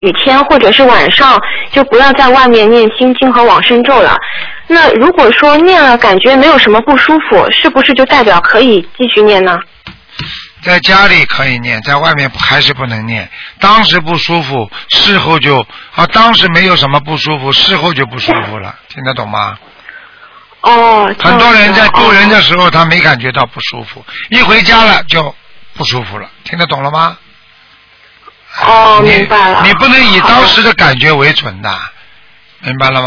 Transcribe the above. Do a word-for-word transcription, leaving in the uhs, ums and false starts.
雨天或者是晚上就不要在外面念心经和往生咒了。那如果说念了感觉没有什么不舒服，是不是就代表可以继续念呢？ 在家里可以念，在外面还是不能念。当时不舒服，事后就啊，当时没有什么不舒服，事后就不舒服了，听得懂吗？ 哦。 很多人在渡人的时候，他没感觉到不舒服，一回家了就不舒服了，听得懂了吗？ 哦，明白了。 你不能以当时的感觉为准的，明白了吗？